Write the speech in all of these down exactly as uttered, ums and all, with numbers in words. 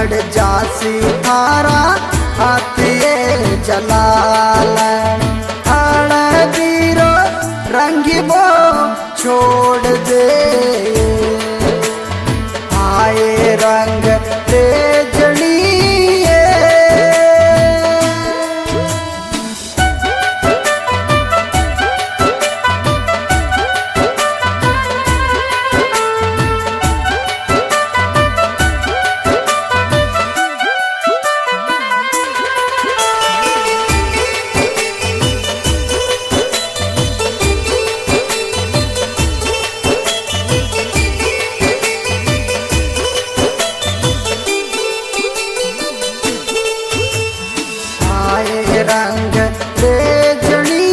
पड़ जासी थारा हाथ ये जलाल हळदीरो रंगी वो छोड़ दे आए रंग तेजड़ी रंग तेजड़ी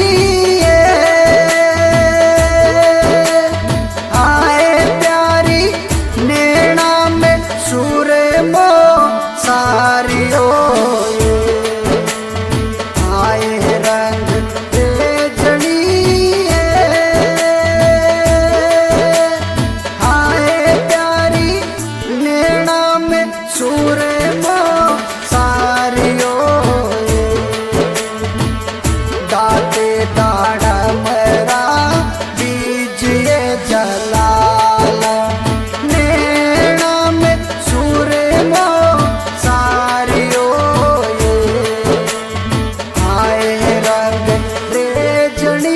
आए प्यारी नैना में सूर मो सारियो आए रंग तेजड़ी आए प्यारी नैना में सूर मो सारियो दाते दाड़ा मरा बीजिए जलाल नैना में सूर मो सारियो आए रंग रेजड़ी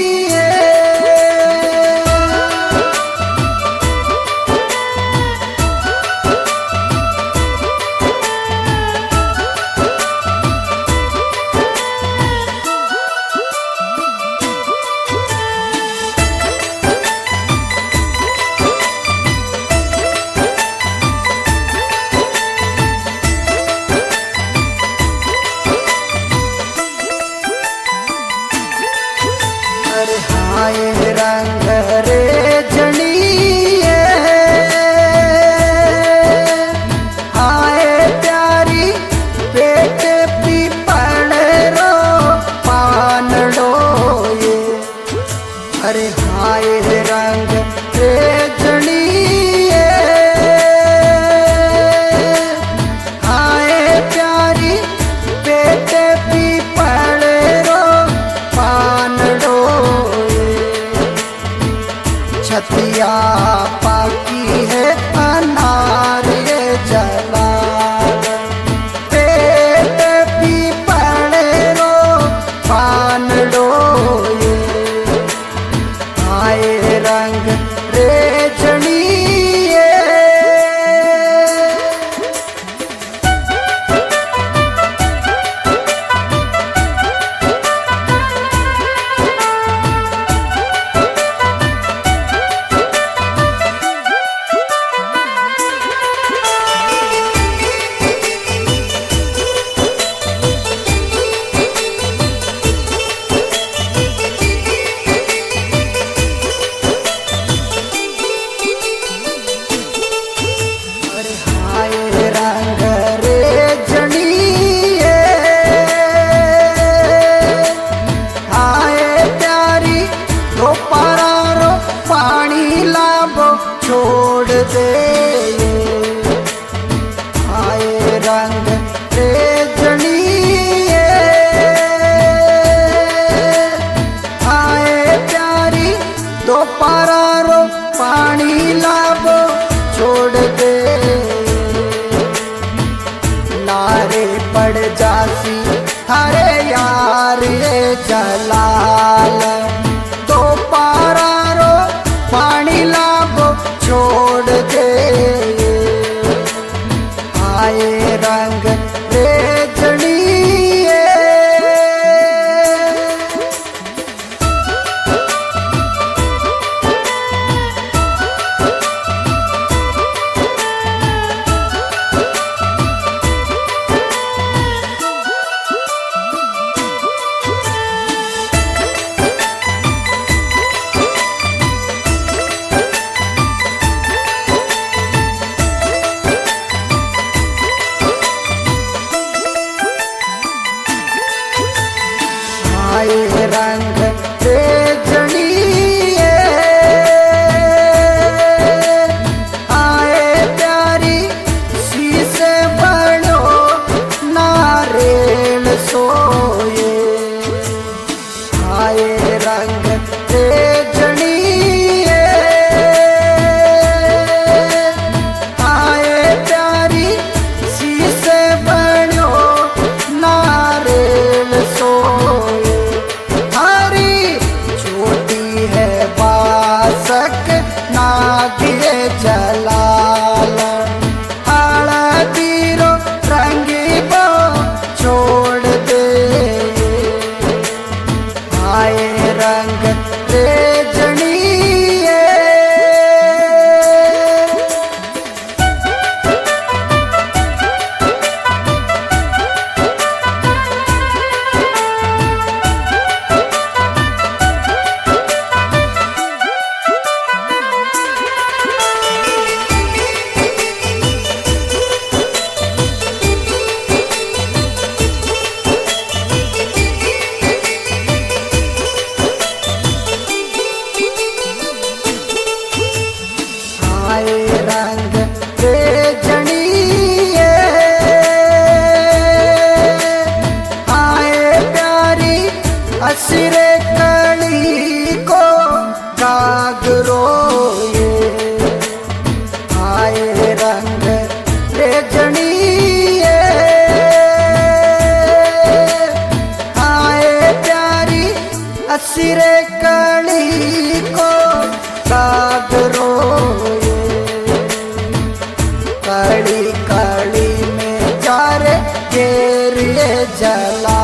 आए रंग रेजड़ी आए प्यारी पेट पीपल रो पानड़ो ये अरे आए रंग रेजड़ी आए प्यारी पेट पीपल रो पानड़ो छतिया पाकी है अनार ये जलाल पेट पीपल रो पानड़ो ये आए रंग रेजड़ी रंग रेजड़ी आए प्यारी रो पारा रो पानी लाबो छोड़ दे आए रंग रेजड़ी आए प्यारी दो पारा रो पानी लाबो छोड़ दे नारे पड़ जासी हरे यार ये जलाल दो पारा रो पानी लाबो छोड़ दे आए रंग रेजड़ी रे जनी आए प्यारी असिरे कली को सागरो कड़ी कड़ी में जा रे घेरिए जला